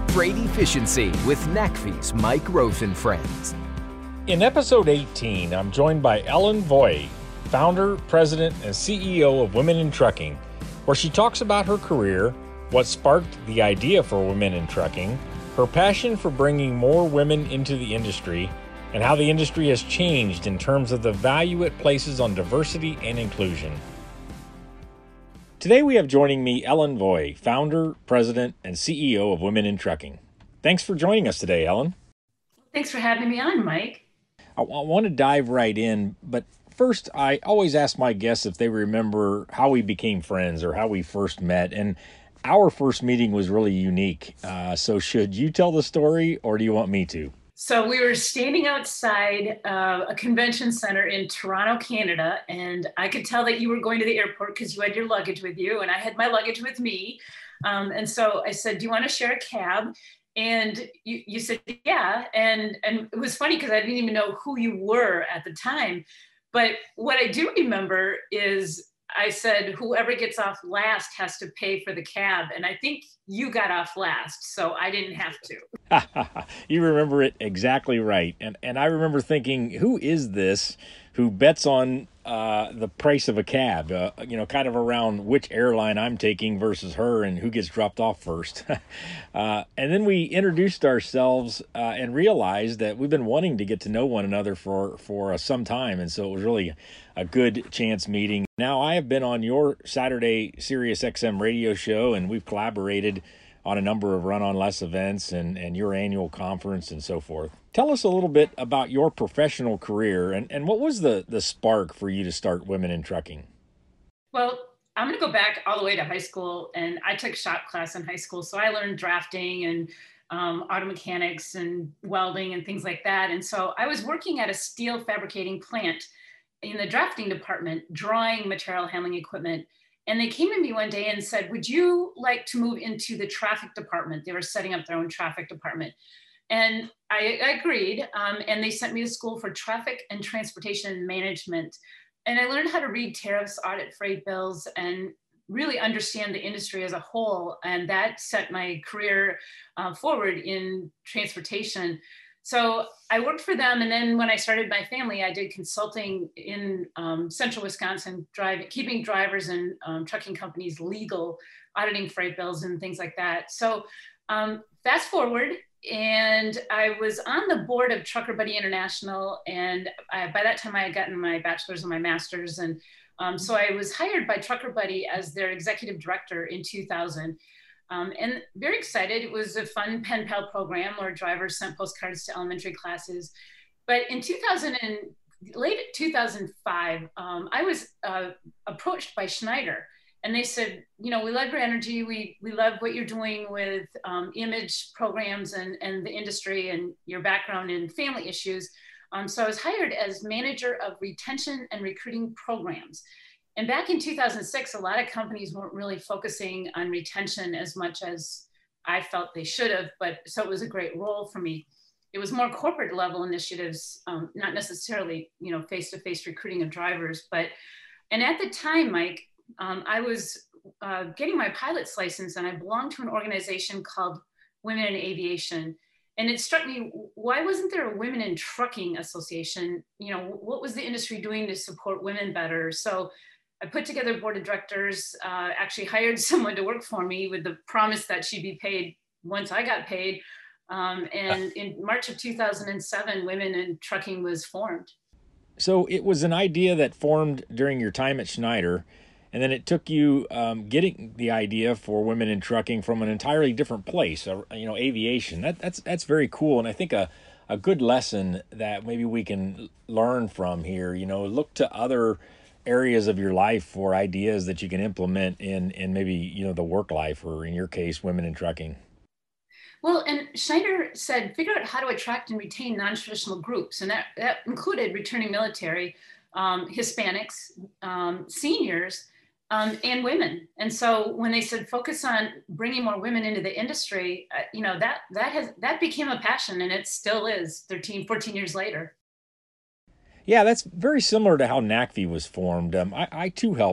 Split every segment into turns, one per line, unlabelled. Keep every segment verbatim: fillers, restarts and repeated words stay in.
Freight Efficiency with N A C F E's Mike Roth and Friends.
In episode eighteen, I'm joined by Ellen Voie, founder, president, and C E O of Women in Trucking, where she talks about her career, what sparked the idea for Women in Trucking, her passion for bringing more women into the industry, and how the industry has changed in terms of the value it places on diversity and inclusion. Today we have joining me Ellen Voie, founder, president, and C E O of Women in Trucking. Thanks for joining us today, Ellen.
Thanks for having me on, Mike.
I, I want to dive right in, but first I always ask my guests if they remember how we became friends or how we first met, and our first meeting was really unique. Uh, so should you tell the story or do you want me to?
So we were standing outside uh, a convention center in Toronto, Canada, and I could tell that you were going to the airport because you had your luggage with you, and I had my luggage with me. Um, and so I said, do you want to share a cab? And you, you said, yeah. And, and it was funny because I didn't even know who you were at the time. But what I do remember is I said, whoever gets off last has to pay for the cab. And I think you got off last, so I didn't have to.
You remember it exactly right. And and I remember thinking, who is this who bets on uh, the price of a cab, uh, you know, kind of around which airline I'm taking versus her and who gets dropped off first. uh, and then we introduced ourselves uh, and realized that we've been wanting to get to know one another for, for uh, some time. And so it was really a good chance meeting. Now, I have been on your Saturday Sirius X M radio show, and we've collaborated on a number of Run on Less events and, and your annual conference and so forth. Tell us a little bit about your professional career and, and what was the, the spark for you to start Women in Trucking?
Well, I'm going to go back all the way to high school, and I took shop class in high school. So I learned drafting and um, auto mechanics and welding and things like that. And so I was working at a steel fabricating plant in the drafting department, drawing material handling equipment. And they came to me one day and said, would you like to move into the traffic department? They were setting up their own traffic department. And I, I agreed. Um, and they sent me to school for traffic and transportation management. And I learned how to read tariffs, audit freight bills, and really understand the industry as a whole. And that set my career uh, forward in transportation. So I worked for them, and then when I started my family, I did consulting in um, central Wisconsin, driving, keeping drivers and um, trucking companies legal, auditing freight bills and things like that. So um, fast forward, and I was on the board of Trucker Buddy International, and I, by that time I had gotten my bachelor's and my master's, and um, so I was hired by Trucker Buddy as their executive director in two thousand. Um, and very excited. It was a fun pen pal program where drivers sent postcards to elementary classes. But in two thousand and late two thousand five, um, I was uh, approached by Schneider, and they said, you know, we love your energy. We we love what you're doing with um, image programs and, and the industry and your background in family issues. Um, so I was hired as manager of retention and recruiting programs. And back in two thousand six, a lot of companies weren't really focusing on retention as much as I felt they should have, but so it was a great role for me. It was more corporate level initiatives, um, not necessarily, you know, face-to-face recruiting of drivers, but, and at the time, Mike, um, I was uh, getting my pilot's license, and I belonged to an organization called Women in Aviation. And it struck me, why wasn't there a Women in Trucking Association? You know, what was the industry doing to support women better? So I put together a board of directors, uh, actually hired someone to work for me with the promise that she'd be paid once I got paid. Um, and in March of two thousand seven, Women in Trucking was formed.
So it was an idea that formed during your time at Schneider, and then it took you um, getting the idea for Women in Trucking from an entirely different place, uh, you know, aviation. That, that's that's very cool, and I think a, a good lesson that maybe we can learn from here, you know, look to other areas of your life for ideas that you can implement in, in maybe, you know, the work life, or in your case, Women in Trucking.
Well, and Schneider said, figure out how to attract and retain non-traditional groups. And that, that included returning military, um, Hispanics, um, seniors, um, and women. And so when they said, focus on bringing more women into the industry, uh, you know, that, that has, that became a passion, and it still is thirteen, fourteen years later.
Yeah, that's very similar to how N A C F E was formed. Um, I, I too helped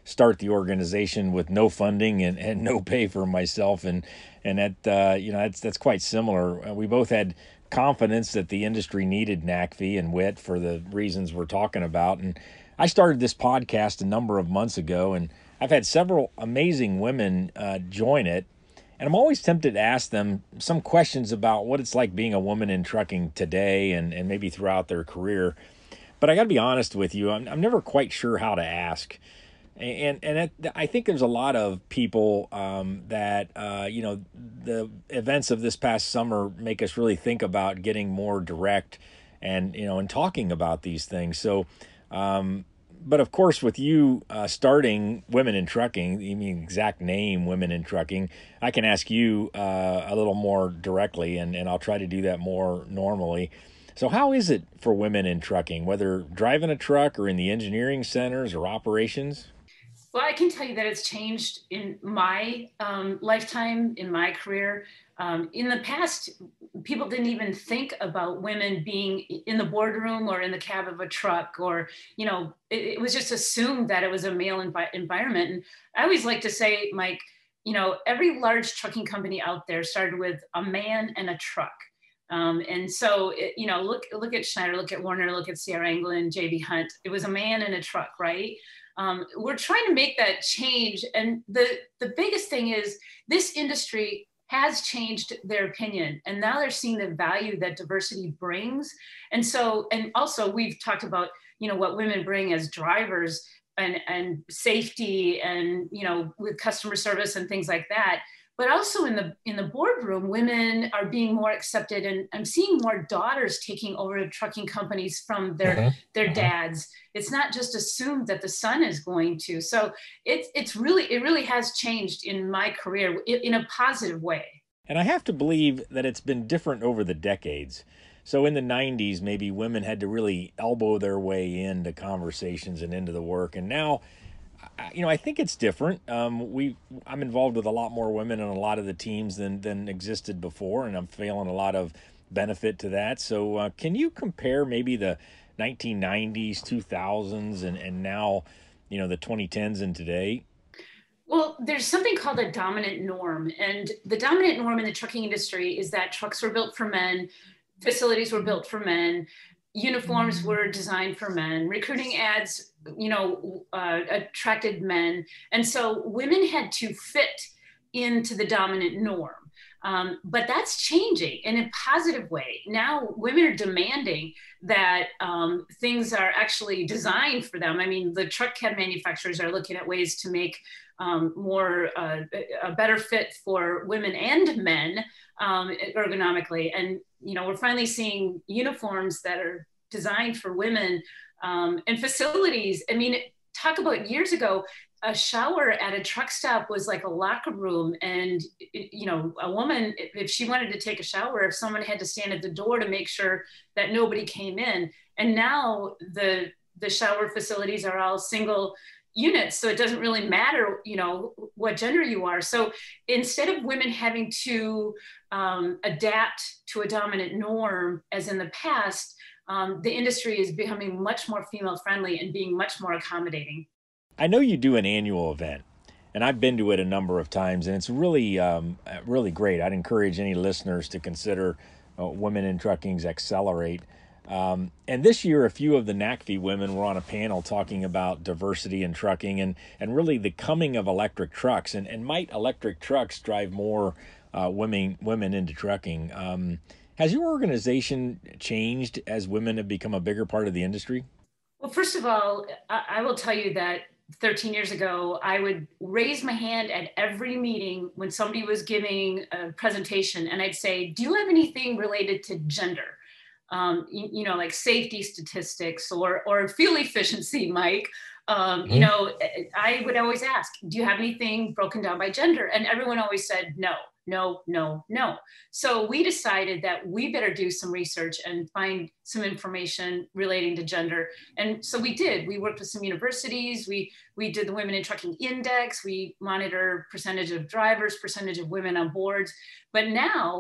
start the organization with no funding and, and no pay for myself. And, and that, uh, you know, that's, that's quite similar. Uh, we both had confidence that the industry needed N A C V and W I T for the reasons we're talking about. And I started this podcast a number of months ago, and I've had several amazing women uh, join it. And I'm always tempted to ask them some questions about what it's like being a woman in trucking today and, and maybe throughout their career. But I got to be honest with you, I'm, I'm never quite sure how to ask. And and it, I think there's a lot of people um, that, uh, you know, the events of this past summer make us really think about getting more direct and, you know, and talking about these things. So, um, but of course, with you uh, starting Women in Trucking, you mean exact name Women in Trucking, I can ask you uh, a little more directly, and, and I'll try to do that more normally. So how is it for women in trucking, whether driving a truck or in the engineering centers or operations?
Well, I can tell you that it's changed in my um, lifetime, in my career. Um, in the past, people didn't even think about women being in the boardroom or in the cab of a truck, or, you know, it, it was just assumed that it was a male envi- environment. And I always like to say, Mike, you know, every large trucking company out there started with a man and a truck. Um, and so, it, you know, look, look at Schneider, look at Werner, look at Sierra England, J B Hunt. It was a man and a truck, right? Um, we're trying to make that change. And the, the biggest thing is this industry has changed their opinion. And now they're seeing the value that diversity brings. And so, and also we've talked about, you know, what women bring as drivers and, and safety and, you know, with customer service and things like that. But also in the in the boardroom, women are being more accepted, and I'm seeing more daughters taking over trucking companies from their mm-hmm. their mm-hmm. dads. It's not just assumed that the son is going to. So it's it's really it really has changed in my career in, in a positive way.
And I have to believe that it's been different over the decades. So in the nineties, maybe women had to really elbow their way into conversations and into the work, and now, you know, I think it's different. Um, we, I'm involved with a lot more women on a lot of the teams than than existed before, and I'm feeling a lot of benefit to that. So, uh, can you compare maybe the nineteen nineties, two thousands, and and now, you know, the twenty tens and today?
Well, there's something called a dominant norm, and the dominant norm in the trucking industry is that trucks were built for men, facilities were built for men, uniforms were designed for men, recruiting ads, you know, uh, attracted men. And so women had to fit into the dominant norm. Um, but that's changing in a positive way. Now women are demanding that um, things are actually designed for them. I mean, the truck cab manufacturers are looking at ways to make um, more, uh, a better fit for women and men um, ergonomically. And, you know, we're finally seeing uniforms that are designed for women um, and facilities. I mean, talk about years ago, a shower at a truck stop was like a locker room. And, you know, a woman, if she wanted to take a shower, if someone had to stand at the door to make sure that nobody came in. And now the, the shower facilities are all single units. So it doesn't really matter, you know, what gender you are. So instead of women having to um, adapt to a dominant norm, as in the past, um, the industry is becoming much more female friendly and being much more accommodating.
I know you do an annual event, and I've been to it a number of times, and it's really, um, really great. I'd encourage any listeners to consider uh, Women in Trucking's Accelerate. Um, and this year, a few of the N A C V women were on a panel talking about diversity in trucking and, and really the coming of electric trucks. And, and might electric trucks drive more uh, women women into trucking? Um, has your organization changed as women have become a bigger part of the industry?
Well, first of all, I, I will tell you that thirteen years ago, I would raise my hand at every meeting when somebody was giving a presentation, and I'd say, do you have anything related to gender? Um, you, you know, like safety statistics or, or fuel efficiency, Mike. Um, mm-hmm. You know, I would always ask, do you have anything broken down by gender? And everyone always said, no, no, no, no. So we decided that we better do some research and find some information relating to gender. And so we did. We worked with some universities. We, we did the Women in Trucking Index. We monitor percentage of drivers, percentage of women on boards. But now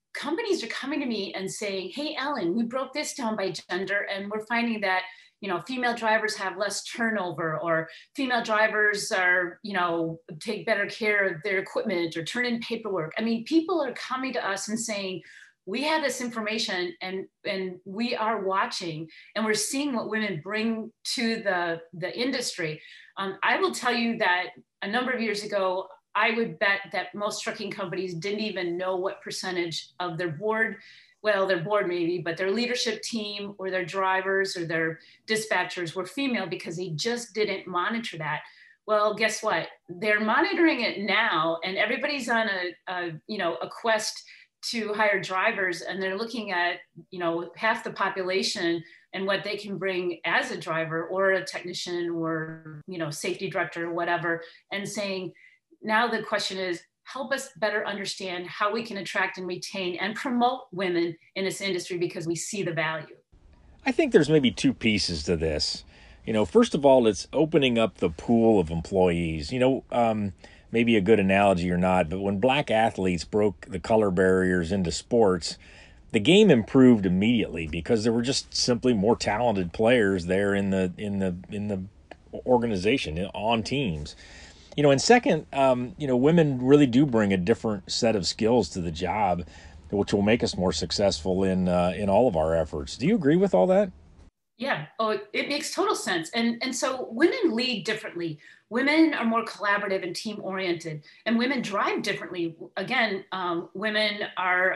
companies are coming to me and saying, hey, Ellen, we broke this down by gender, and we're finding that, you know, female drivers have less turnover, or female drivers are, you know, take better care of their equipment or turn in paperwork. I mean, people are coming to us and saying, we have this information, and, and we are watching, and we're seeing what women bring to the, the industry. Um, I will tell you that a number of years ago, I would bet that most trucking companies didn't even know what percentage of their board, well, their board maybe, but their leadership team or their drivers or their dispatchers were female, because they just didn't monitor that. Well, guess what? They're monitoring it now, and everybody's on a, a you know, a quest to hire drivers, and they're looking at, you know, half the population and what they can bring as a driver or a technician or, you know, safety director or whatever, and saying, now the question is, help us better understand how we can attract and retain and promote women in this industry, because we see the value.
I think there's maybe two pieces to this. You know, first of all, it's opening up the pool of employees. You know, um, maybe a good analogy or not, but when black athletes broke the color barriers into sports, the game improved immediately because there were just simply more talented players there in the in the in the organization, on teams. You know, and second, um, you know, women really do bring a different set of skills to the job, which will make us more successful in uh, in all of our efforts. Do you agree with all that?
Yeah, oh, it, it makes total sense. And, and so women lead differently. Women are more collaborative and team oriented, and women drive differently. Again, um, women are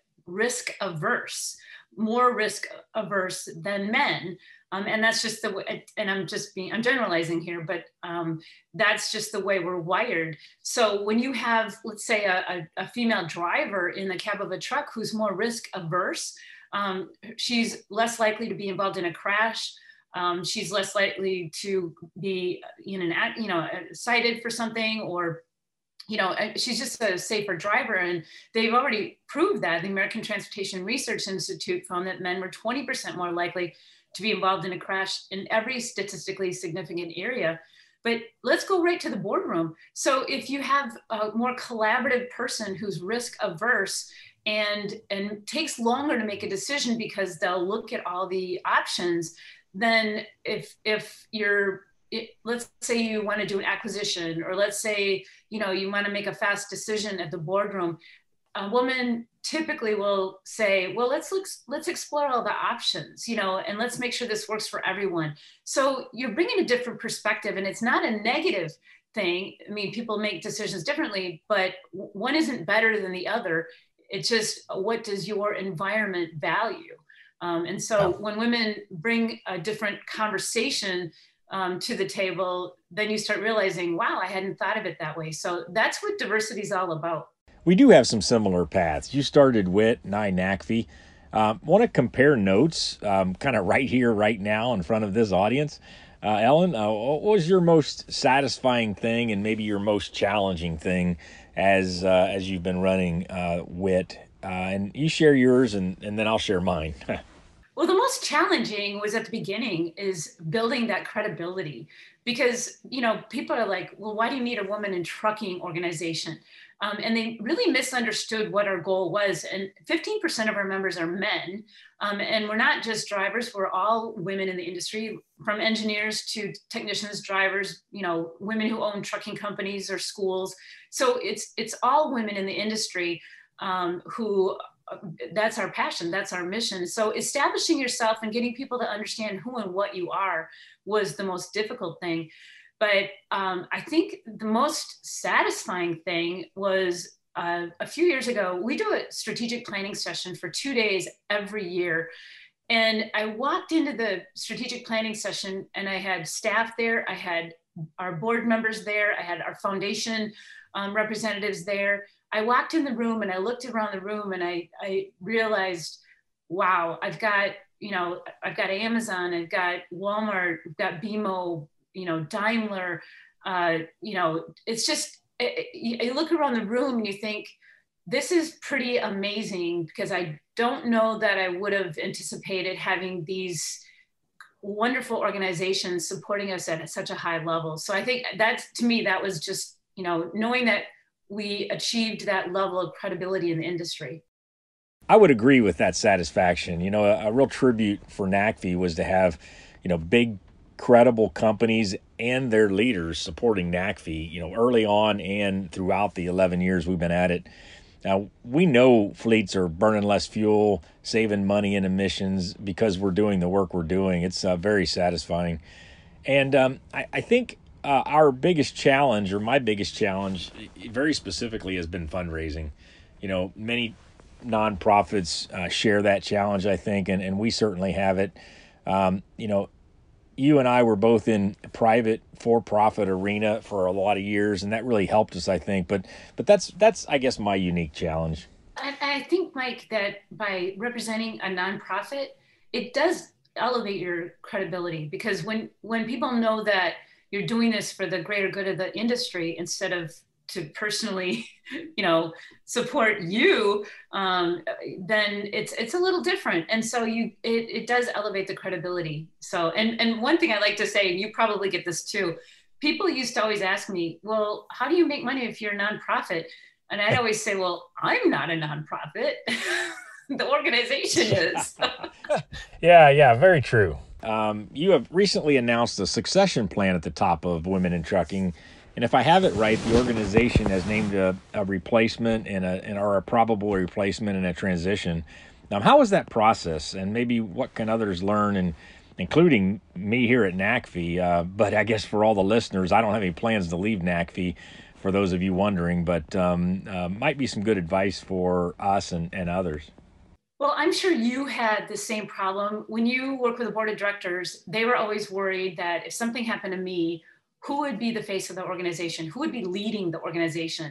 risk averse, more risk averse than men. Um, and that's just the way, and I'm just being, I'm generalizing here, but um, that's just the way we're wired. So when you have, let's say, a, a, a female driver in the cab of a truck who's more risk averse, um, she's less likely to be involved in a crash. Um, she's less likely to be in an, you know, cited for something, or, you know, she's just a safer driver. And they've already proved that. The American Transportation Research Institute found that men were twenty percent more likely to be involved in a crash in every statistically significant area. But let's go right to the boardroom. So if you have a more collaborative person who's risk averse and, and takes longer to make a decision because they'll look at all the options, then if, if you're, it, let's say you want to do an acquisition, or let's say, you know, you want to make a fast decision at the boardroom, a woman typically will say, well, let's look, let's explore all the options, you know, and let's make sure this works for everyone. So you're bringing a different perspective, and it's not a negative thing. I mean, people make decisions differently, but one isn't better than the other. It's just, what does your environment value? Um, and so when women bring a different conversation um, to the table, then you start realizing, wow, I hadn't thought of it that way. So that's what diversity is all about.
We do have some similar paths. You started W I T and I N A C F I. Um, want to compare notes um, kind of right here, right now in front of this audience. Uh, Ellen, uh, what was your most satisfying thing and maybe your most challenging thing as uh, as you've been running uh, W I T? Uh, and you share yours, and, and then I'll share mine.
Well, the most challenging was at the beginning, is building that credibility, because, you know, people are like, well, why do you need a woman in trucking organization? Um, and they really misunderstood what our goal was. And fifteen percent of our members are men. Um, and we're not just drivers, we're all women in the industry, from engineers to technicians, drivers, you know, women who own trucking companies or schools. So it's, it's all women in the industry um, who, that's our passion, that's our mission. So establishing yourself and getting people to understand who and what you are was the most difficult thing. But um, I think the most satisfying thing was uh, a few years ago, we do a strategic planning session for two days every year. And I walked into the strategic planning session, and I had staff there, I had our board members there, I had our foundation um, representatives there. I walked in the room and I looked around the room, and I, I realized, wow, I've got, you know, I've got Amazon, I've got Walmart, I've got B M O, you know, Daimler, uh, you know, it's just, it, it, you look around the room and you think, this is pretty amazing, because I don't know that I would have anticipated having these wonderful organizations supporting us at such a high level. So I think that's, to me, that was just, you know, knowing that we achieved that level of credibility in the industry.
I would agree with that satisfaction. You know, a, a real tribute for N A C V was to have, you know, big, credible companies and their leaders supporting N A C V, you know, early on and throughout the eleven years we've been at it. Now, we know fleets are burning less fuel, saving money in emissions because we're doing the work we're doing. It's uh, very satisfying. And um, I, I think uh, our biggest challenge, or my biggest challenge, very specifically, has been fundraising. You know, many nonprofits uh, share that challenge, I think, and, and we certainly have it. Um, you know, you and I were both in private for-profit arena for a lot of years, and that really helped us, I think. But but that's, that's I guess, my unique challenge.
I, I think, Mike, that by representing a nonprofit, it does elevate your credibility, because when, when people know that you're doing this for the greater good of the industry instead of to personally, you know, support you, um, then it's it's a little different. And so you it, it does elevate the credibility. So and and one thing I like to say, and you probably get this too, people used to always ask me, well, how do you make money if you're a nonprofit? And I'd always say, well, I'm not a nonprofit. The organization is.
yeah, yeah, very true. Um, you have recently announced a succession plan at the top of Women in Trucking. And if I have it right, the organization has named a, a replacement and a and or a probable replacement and a transition. Now, how is that process? And maybe what can others learn, and including me here at N A C V? Uh, but I guess for all the listeners, I don't have any plans to leave N A C V, for those of you wondering, but um, uh, might be some good advice for us and, and others.
Well, I'm sure you had the same problem. When you work with a board of directors, they were always worried that if something happened to me, who would be the face of the organization? Who would be leading the organization?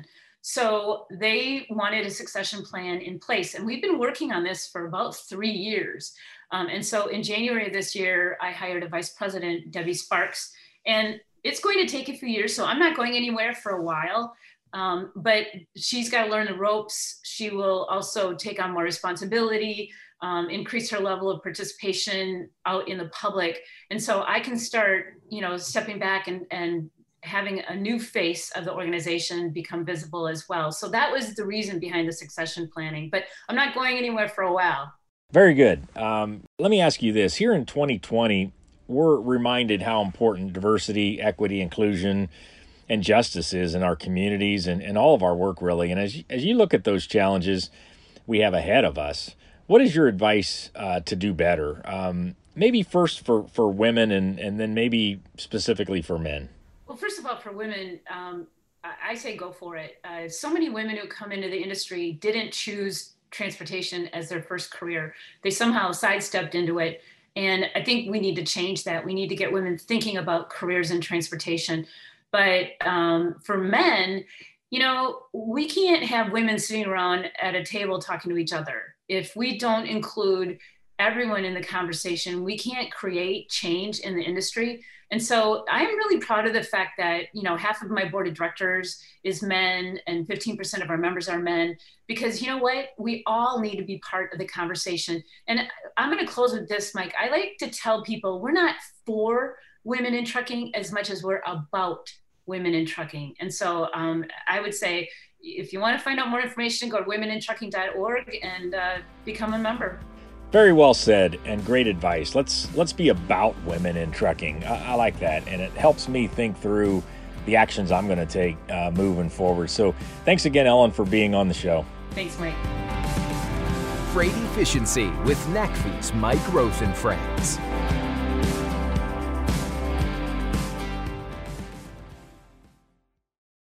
So they wanted a succession plan in place. And we've been working on this for about three years. Um, and so in January of this year, I hired a vice president, Debbie Sparks, and it's going to take a few years. So I'm not going anywhere for a while, um, but she's got to learn the ropes. She will also take on more responsibility, um, increase her level of participation out in the public. And so I can start, you know, stepping back and, and having a new face of the organization become visible as well. So that was the reason behind the succession planning, but I'm not going anywhere for a while.
Very good. Um, let me ask you this. Here in twenty twenty, we're reminded how important diversity, equity, inclusion, and justice is in our communities and, and all of our work, really. And as you, as you look at those challenges we have ahead of us, what is your advice uh, to do better? Um, maybe first for, for women and, and then maybe specifically for men.
Well, first of all, for women, um, I say go for it. Uh, so many women who come into the industry didn't choose transportation as their first career. They somehow sidestepped into it. And I think we need to change that. We need to get women thinking about careers in transportation. But um, for men, you know, we can't have women sitting around at a table talking to each other. If we don't include everyone in the conversation, we can't create change in the industry. And so I'm really proud of the fact that, you know, half of my board of directors is men and fifteen percent of our members are men, because you know what, we all need to be part of the conversation. And I'm going to close with this, Mike. I like to tell people we're not for women in trucking as much as we're about women in trucking. And so um, I would say, if you want to find out more information, go to women in trucking dot org and uh, become a member.
Very well said and great advice. Let's let's be about women in trucking. I, I like that, and it helps me think through the actions I'm going to take uh, moving forward. So thanks again, Ellen, for being on the show.
Thanks, Mike.
Freight Efficiency with N A C V's Mike Roth and Friends.